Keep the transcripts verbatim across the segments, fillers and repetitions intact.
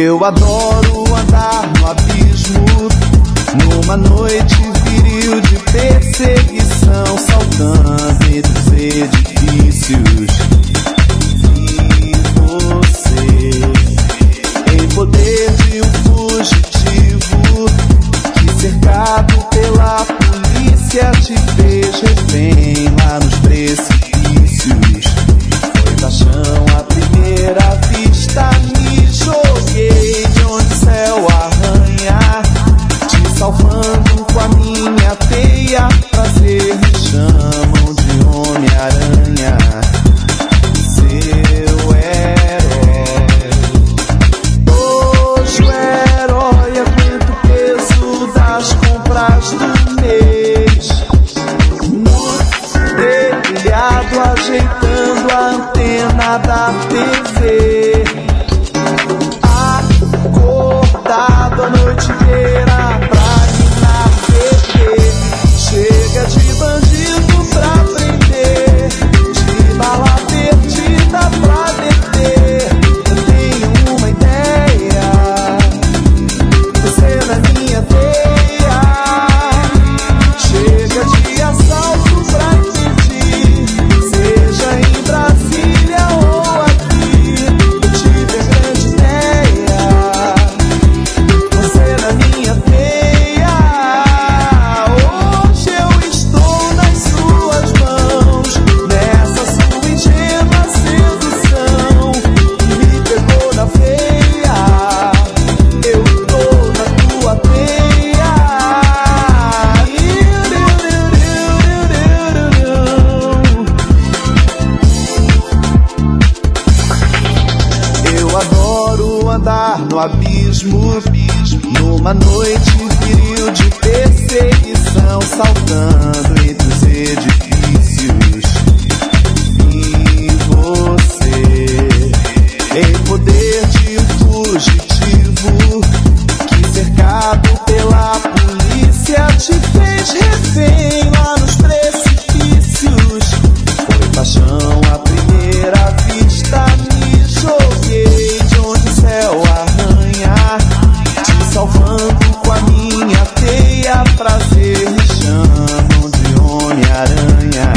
Eu adoro andar no abismo, numa noite viril de perseguição, saltando entre os edifícios. E você, em poder de um fugitivo, que cercado pela polícia te fez refém lá nos precipícios. Foi paixão à primeira vista, me joguei de onde o céu arranha, te salvando com a minha teia. Prazer me chamam de Homem-Aranha, seu herói. Hoje o herói aguenta o peso das compras do mês, no telhado ajeitando a antena da T V, acordado a noite inteira pra minar T V. Chega de bandido pra prender, de bala perdida pra deter. Eu tenho uma ideia, você na minha teia. Chega de assalto pra impedir, seja em Brasília ou aqui. Eu tive a grande ideia, você na minha teia. Hoje eu estou nas suas mãos, nessa sua ingênua sedução que me pegou na feia. Eu tô na tua teia. Eu adoro andar no abismo, numa noite viril de perseguição, saltando entre os edifícios. E você, em poder de um fugitivo, que cercado pela polícia te fez refém lá nos precipícios. Foi paixão à primeira vista, me joguei de onde o céu arranha, te salvando com a minha teia. Prazer me chamam de Homem-Aranha,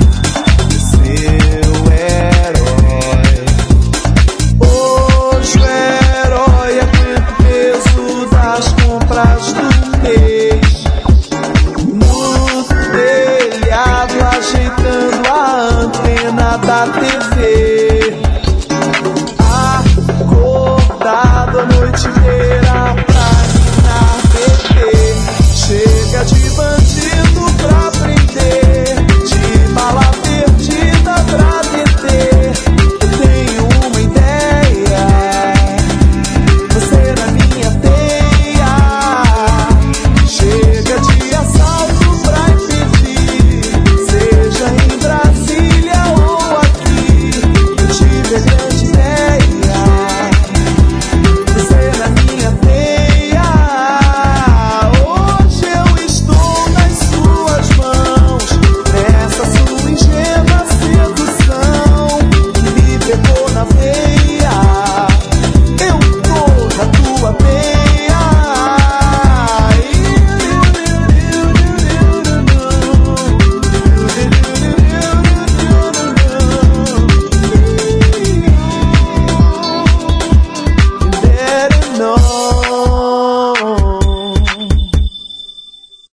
seu herói. Hoje o herói aguenta o peso das compras do mês, no telhado ajeitando a antena da T V, acordado a noite inteira